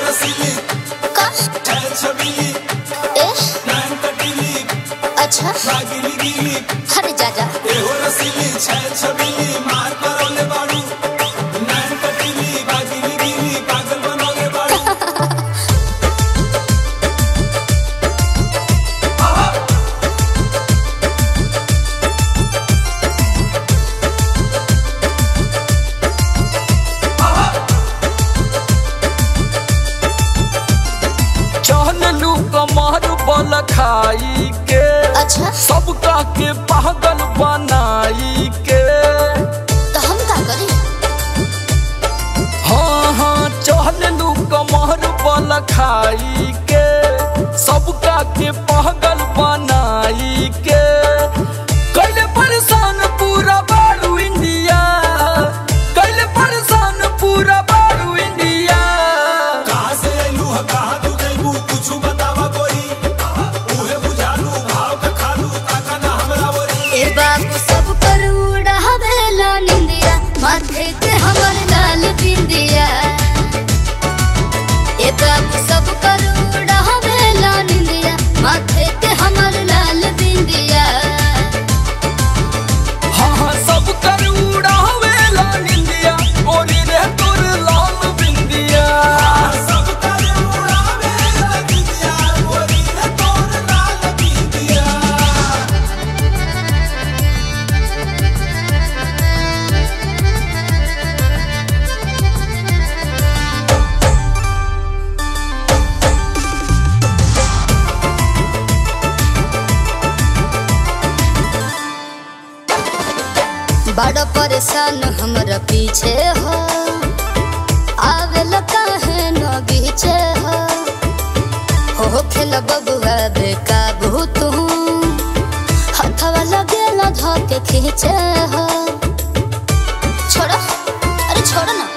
रसीली का छैल छबीली ए नैन कटीली अच्छा रागिली गीली अरे जा जा ए हो रसीली छैल छबीली मार करोले बाड़ू नैन कटीली रागिली गीली पागल बनोले बाड़ू चहलू कमर बल खाई के अच्छा सबका के पागल बनाई के तो हम का करी हाँ हाँ चहलू कमर बल खाई के सबका के पागल बनाई के कैले परेशान पूरा बारू इंडिया कैले परेशान पूरा बारू इंडिया कहाँ से आइलू है कहाँ तू जइबू कुछ बतावा कोई उहे बुझालू भाव के खालू ताका ना हमरा वरी ए बाबू सब कर उड़ावेला निंदिया माथे के हमर लाल बिंदिया ए बाबू सब कर उड़ावेला निंदिया माथे के हमर लाल बिंदिया हाँ हाँ सब कर उड़ावेला निंदिया गोरी रे तोर लाल बिंदिया सब करे उड़ावे लगिया गोरी रे तोर लाल बिंदिया बड़ा परेशान हमरा पीछे हो आवेला काहे न बीचे हो खेल बबुआ बेकाबू तू हथवा लगेला धके खींचे हो छोड़ो अरे छोड़ो ना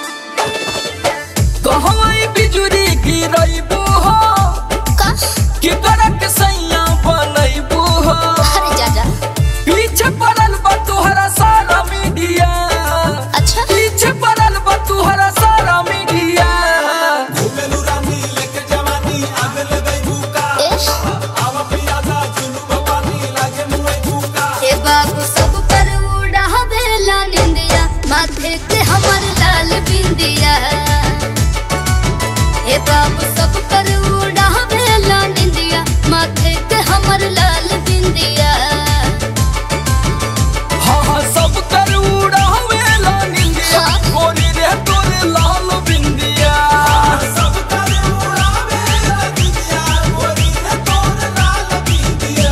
कहवाई बिजुरी गिरैबू हो का कि करक सैया बनैबू हो अरे जा जा पीछे पड़ल बा तुहरा सारा मीडिया अच्छा पीछे पड़ल बा तुहरा सारा मीडिया घूमेलू रानी लेके जवानी आगे लगई भूका ए आवा पियादा जुलू भवानी लागे मुए भूका ए बाबू सब पर उड़ावेला निंदिया माथे के हमर लाल बिंदिया ए बाबू सब पर उड़ावेला निंदिया माथे के हमर लाल बिंदिया हाँ हाँ सब कर उड़ावेला निंदिया गोरी रे तोर लाल बिंदिया सब करे उड़ावे लगिया गोरी रे तोर लाल बिंदिया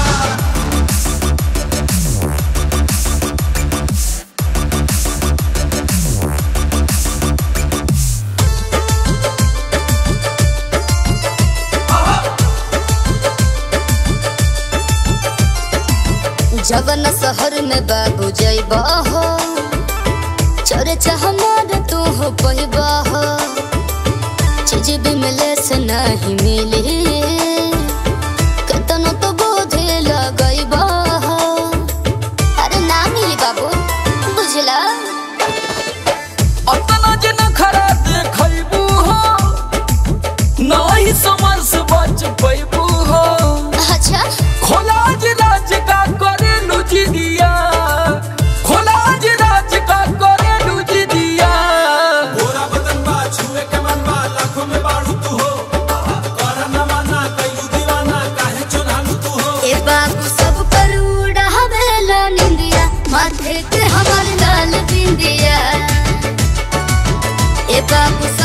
जवन शहर में बाबू जइबा हो चोरे हमार तू हो पहिबा हो चीज भी मिले से नहीं मिली कतनो तो बोझे लगइबा हो अरे ना मिली बाबू बुझला अतना जन खरा देखैबू हो नहीं समर से बच पैबू हो अच्छा खोलाज राज का करे लुझ दिया खोलाज राज का करे लुझ दिया गोरा बदन बा छुए के मन बा लाखों में बाड़ू तू हो कर न माना कैलू दीवाना काहे चुनालू तू हो ए बाबू सब पर उड़ावेला निंदिया माथे के हमर लाल बिंदिया ए बाबू